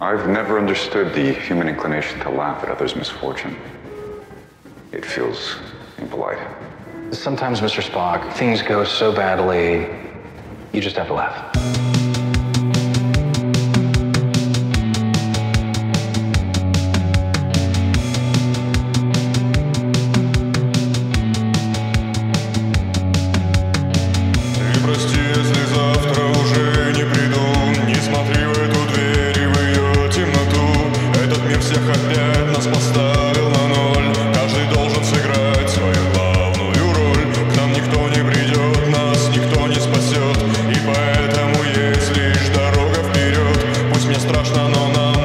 I've never understood the human inclination to laugh at others' misfortune. It feels impolite. Sometimes, Mr. Spock, things go so badly, you just have to laugh. Прости, если завтра уже не приду. Не смотри в эту дверь и в ее темноту. Этот мир всех опять нас поставил на ноль. Каждый должен сыграть свою главную роль. К нам никто не придет, нас никто не спасет. И поэтому есть лишь дорога вперед. Пусть мне страшно, но нам